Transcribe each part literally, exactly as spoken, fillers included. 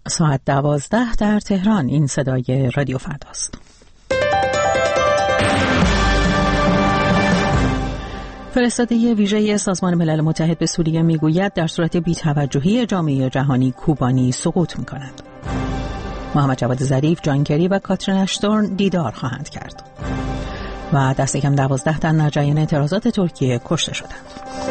ساعت دوازده در تهران. این صدای رادیو فرداست. فرستاده ویژه سازمان ملل متحد به سوریه میگوید در صورت بی‌توجهی جامعه جهانی کوبانی سقوط می‌کند. محمد جواد ظریف، جان کری و کاترین اشتون دیدار خواهند کرد. و دست کم دوازده تن در جریان اعتراضات ترکیه کشته شدند.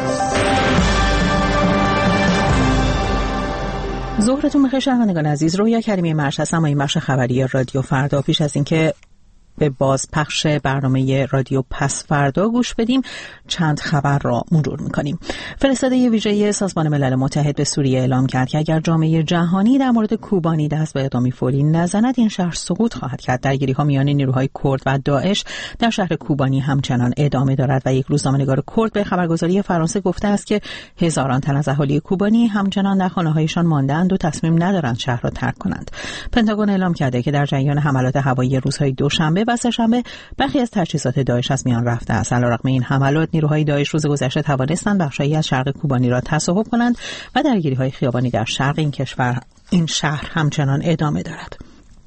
ظهرتون بخیر شنوندگان عزیز. رویا کریمی مرش هستم با این بخش خبری رادیو فردا. پیش از اینکه به باز پخش برنامه رادیو پس فردا گوش بدیم، چند خبر را مرور می‌کنیم. فرستاده ویژه سازمان ملل متحد به سوریه اعلام کرد که اگر جامعه جهانی در مورد کوبانی دست به اقدامی فوری نزند، این شهر سقوط خواهد کرد. درگیری‌ها میان نیروهای کرد و داعش در شهر کوبانی همچنان ادامه دارد و یک روزنامه‌نگار کرد به خبرگزاری فرانسه گفته است که هزاران تن از اهالی کوبانی همچنان در خانه‌هایشان مانده‌اند و تصمیم ندارند شهر را ترک کنند. پنتاگون اعلام کرده که در جریان حملات هوایی روزهای دوشنبه و سه‌شنبه برخی از تجهیزات داعش از میان رفته است. علیرغم این حملات، نیروهای داعش روز گذشته توانستند بخشی از شرق کوبانی را تصاحب کنند و درگیری‌های خیابانی در شرق این کشور این شهر همچنان ادامه دارد.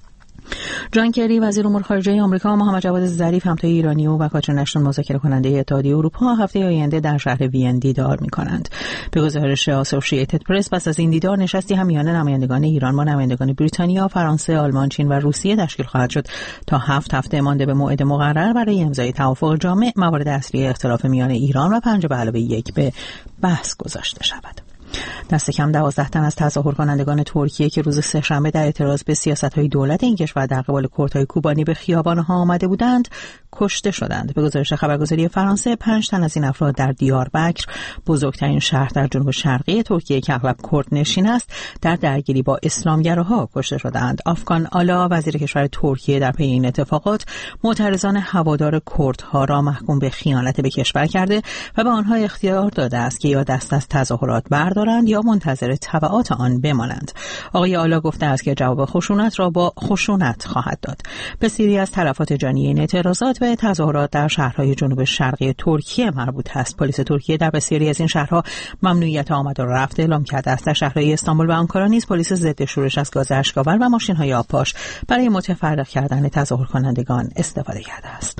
جان کری، وزیر امور خارجه آمریکا، و محمد جواد ظریف، همتای ایرانی و کاترین اشتون، مذاکره کننده اتحادیه اروپا، هفته آینده در شهر وین دیدار می‌کنند. به گزارش اسوسییتد پرس، پس از این دیدار نشستی هم میان نمایندگان ایران با نمایندگان بریتانیا، فرانسه، آلمان، چین و روسیه تشکیل خواهد شد تا هفت هفته مانده به موعد مقرر برای امضای توافق جامع موارد اصلی اختلاف میان ایران و پنج به علاوه یک به بحث گذاشته شود. دست کم دوازده تن از تظاهر کنندگان ترکیه که روز سه‌شنبه در اعتراض به سیاست‌های دولت این کشور در قبال کردهای کوبانی به خیابان‌ها آمده بودند کشته شدند. به گزارش خبرگزاری فرانسه، پنج تن از این افراد در دیاربکر، بزرگترین شهر در جنوب شرقی ترکیه که اغلب کرد نشین است، در درگیری با اسلامگراها کشته شدند. آفکان آلا، وزیر کشور ترکیه، در پی این اتفاقات معترضان هوادار کردها را محکوم به خیانت به کشور کرده و به آنها اختیار داده است که یا دست از تظاهرات بردارند یا منتظر تبعات آن بمانند. آقای آلا گفته است که جواب خشونت را با خشونت خواهد داد. بسیاری از تلفات جانی این اعتراضات به تظاهرات در شهرهای جنوب شرقی ترکیه مربوط است. پلیس ترکیه در بسیاری از این شهرها ممنوعیت آمد و رفت اعلام کرده است. در شهرهای استانبول و آنکارا نیز پلیس ضد شورش از گاز اشک‌آور و ماشین‌های آبپاش برای متفرق کردن تظاهر کنندگان استفاده کرده است.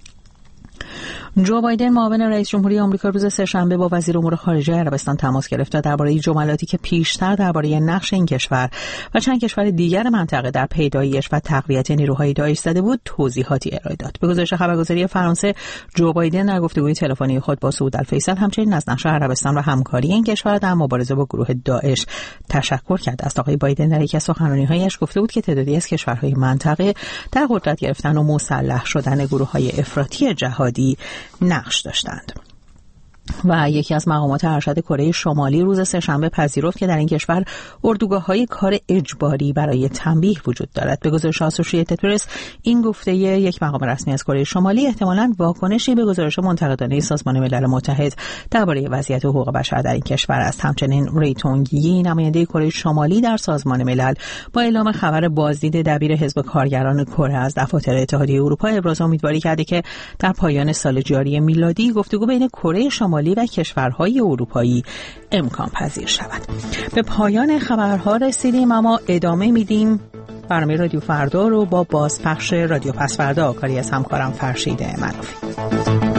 جو بایدن، معاون رئیس جمهوری آمریکا، روز سه‌شنبه با وزیر امور خارجه عربستان تماس گرفت و درباره جملاتی که پیشتر درباره نقش این کشور و چند کشور دیگر منطقه در پیدایش و تقویت نیروهای داعش زده بود توضیحاتی ارائه داد. به گزارش خبرگزاری فرانسه، جو بایدن در گفتگوی تلفنی خود با سعود الفیصل همچنین از نقش عربستان و همکاری این کشور در مبارزه با گروه داعش تشکر کرد. از آقای بایدن در یکی از سخنرانی‌هایش گفته بود که تعدادی از کشورهای منطقه در قدرت گرفتن و مسلح شدن گروه‌های افراطی جهادی نقش داشتند. و یکی از مقامات ارشد کره شمالی روز سه‌شنبه پذیرفت که در این کشور اردوگاه‌های کار اجباری برای تنبیه وجود دارد. به گزارش اسوسییتد پرس، این گفته یک مقام رسمی از کره شمالی احتمالاً واکنشی به گزارش منتقدانه سازمان ملل متحد درباره وضعیت حقوق بشر در این کشور است. همچنین ری تونگ یی، نماینده کره شمالی در سازمان ملل، با اعلام خبر بازدید دبیر حزب کارگران کره از دفاتر اتحادیه اروپا ابراز امیدواری کرده که در پایان سال جاری میلادی گفتگو بین کره شمالی و کشورهای اروپایی امکان پذیر شود. به پایان خبرها رسیدیم، اما ادامه میدیم برنامه رادیو فردا رو با بازپخش رادیو پس فردا، کاری از همکارم فرشید منافی.